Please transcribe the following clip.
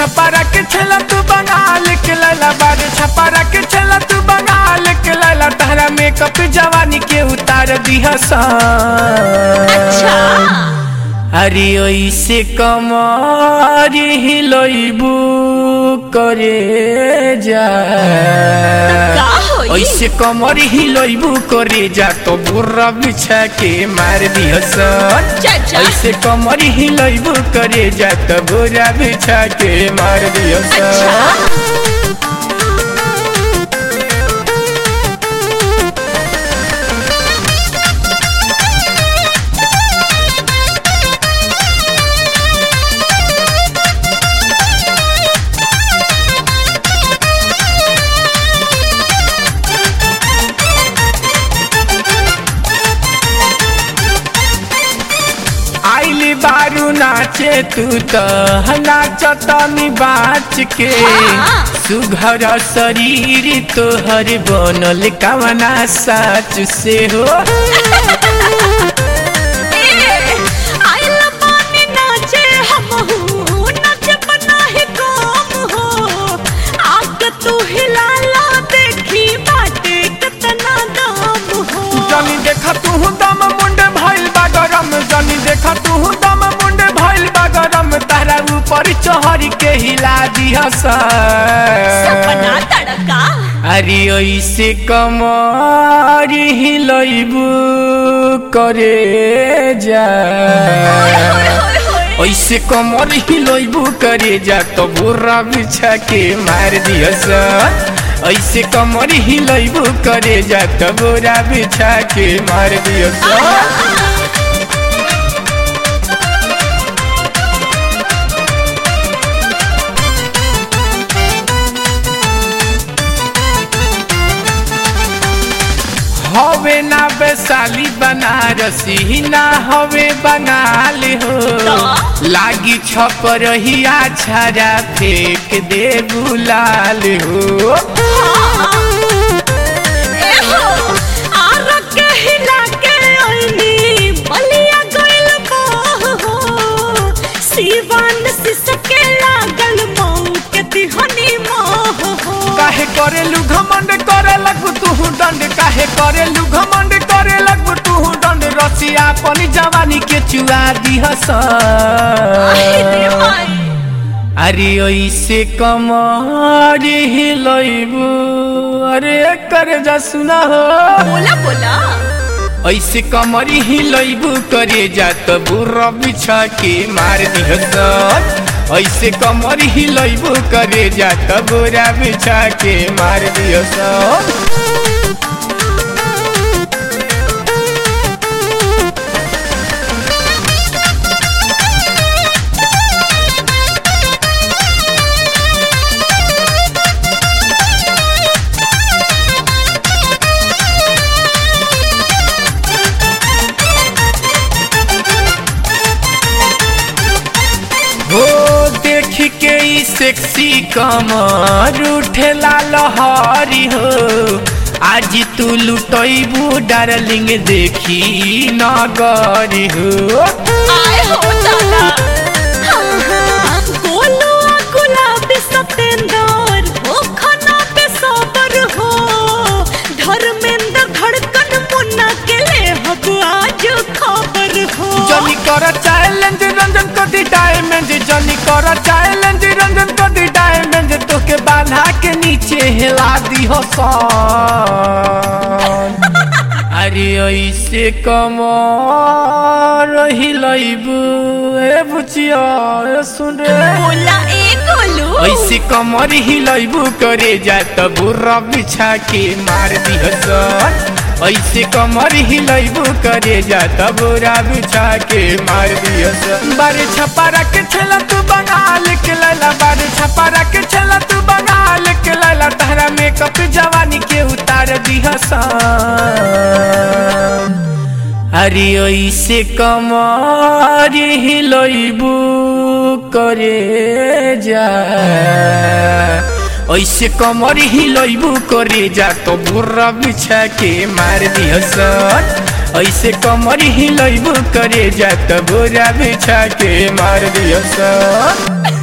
छपारा के छेला तू बंगाल के लैला बारे छपारा के छेला तू बंगाल के लैला तहरा मेकअप जवानी के उतार दिहसा अच्छा अरे ओइसे कमर हिलइबू करे जा ओइसे कमर हिलइबू करे जा तो बुर्रा बिछा के मार दिहसन ओइसे कमर हिलइबू करे जा तो बुर्रा बिछा के मार दिहसन आइली बारू नाचे तू तो नाचतनी बाच के सुघर शरीर तोहर बनल कवना साच से हो जनी देखा तू दम मुंडे भइल बा गरम जनी देखा तू दम मुंडे भइल बा गरम तारा ऊपर चढ़ के हिला दिहसा सपना तड़का अरे ओइसे कमर हिलइबू करे जा ओइसे कमर हिलइबू करे जा तो बुर्रा बिछा के मार दिहसा ऐसे कमर हिलइबू करे जा तो बुर्रा बिछा के मार दिहसा हवे ना वैशाली बनारसी ना हवे बंगाल हो लागी छपरहिया छाड़ा फेंक दे गुलाल हो काहे करेलू घमंड करे लगबू तू दंड काहे करेलू घमंड करे लगबू तू दंड रसिया अपनी जवानी के चुआ दिहसा अरे ओइसे कमर हिलइबू अरे कर जा सुना हो बोला बोला ऐसे कमर हिलइबू करे जा तो बुर्रा बिछा के मार दिहसा ऐसे कमर हिलइबू करे जा तो बुर्रा बिछा के मार दिहसा हो देख के ई सेक्सी कमर उठेला लहरी हो आज तू लुटइबू डार्लिंग देखी नगरी हो आए हो दादा गोलू गुलाबी सतेंदर हो खाना पे सबर हो धर्मेंद्र धड़कन मुन्ना के ले हब आज खबर हो जनी कर चैलेंज रंजन को दी डायमंड जनी कर चैलेंज रंजन को दी डायमंड तो के बांधा के नीचे हिला दी हो अरे ऐसे कमर हिलइबू ए बुचिया सुन रे बोला ए गोलू ऐसे कमर हिलइबू करे जा तो बुर्रा बिछा के मार दिहसन ऐसे कमर हिलइबू करे जा तो बुर्रा बिछा के मार दिहसन बारे छपारा के छेला तू बंगाल के लैला बारे छपारा के छेला तू बंगाल के लैला तहरा मेकअप जवानी के उतार दिहसन अरे ऐसे कमर हिलइबू करे जा ऐसे कमर हिलइबू करे जा तो बुर्रा बिछा के मार दिहसन ऐसे कमर हिलइबू करे जा तो बुर्रा बिछा के मार दिहसन।